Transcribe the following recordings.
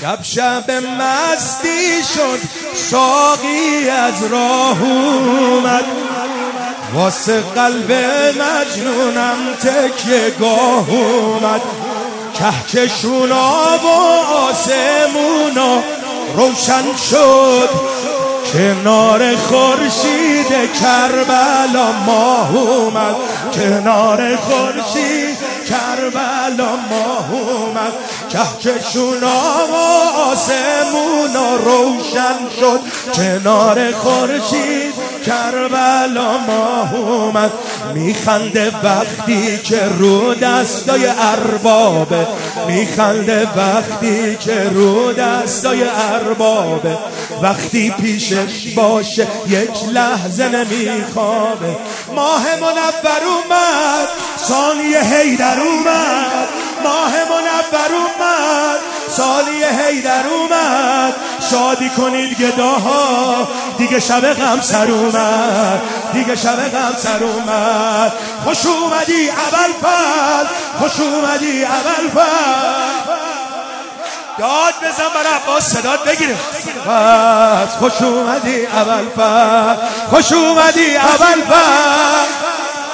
شب مستی شد ساقی از راه اومد، واسه قلب مجنونم تکیه گاه اومد. کهکشونا و آسمونا روشن شد، کنار خورشید کربلا ماه اومد، کنار خورشید کربلا ماه اومد. کهکشونا و آسمونا روشن شد، کنار خورشید کربلا ماه اومد. میخنده وقتی که رو دستای اربابه، میخنده وقتی که رو دستای اربابه. وقتی پیشش باشه یک لحظه نمیخوابه. ماه منور اومد، ثانیه حیدر اومد، ماه منور اومد، ثانیه حیدر اومد. شادی کنید گداها، دیگه شب غم سر اومد، دیگه شب غم سر اومد. خوش اومدی ابوالفضل، خوش اومدی ابوالفضل. داد بزن برای عباس صدات بگیره. خوش اومدی ابوالفضل، خوش اومدی ابوالفضل.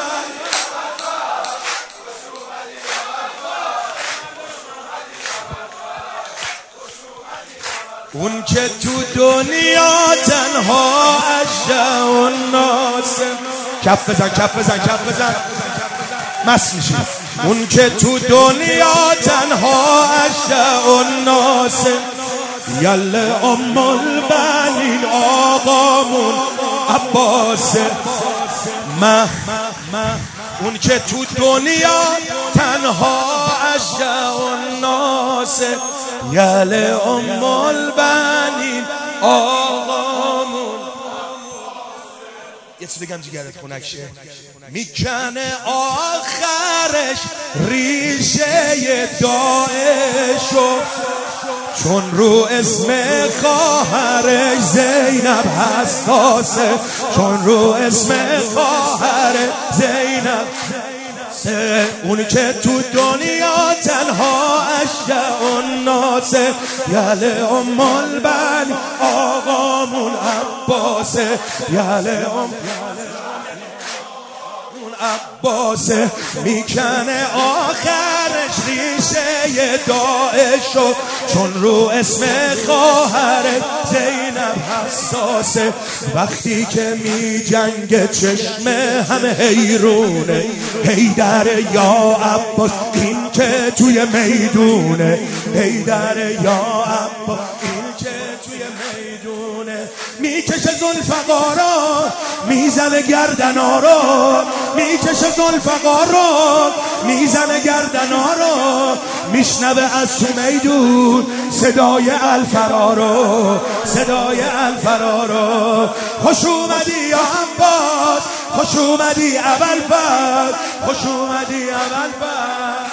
اون که تو دنیا تنها اشجع الناس. کف بزن کف بزن کف بزن، مست میشی. اون که تو دنیا تنها اشجع الناس، یله ام البنین آقامون عباس. اون که تو دنیا تنها اشجع الناس، یله ام البنین آقامون. یه چیز بگم جیگرت خنک شه، میکنه آخرش ریشه داعشو، چون رو اسم خواهرش زینب حساسه، چون رو اسم خواهر زینب. اون که تو دنیا تنها اشجع الناس، یله ام البنین آقامون عباسه، یله ام عباسه. میکنه آخرش ریشه داعشو، چون رو اسم خواهر زینب حساسه. وقتی که می جنگ چشم همه حیرونه، حیدر یا عباس این که توی میدونه، حیدر یا عباس این که توی میدونه. میکشه ذوالفقارا میزنه گردنا رو، میکشه ذوالفقارا میزنه گردنا رو. میشنوه از تو میدون صدای الفرارو، صدای الفرارو. خوش اومدی یا عباس، خوش اومدی ابوالفضل، خوش اومدی ابوالفضل.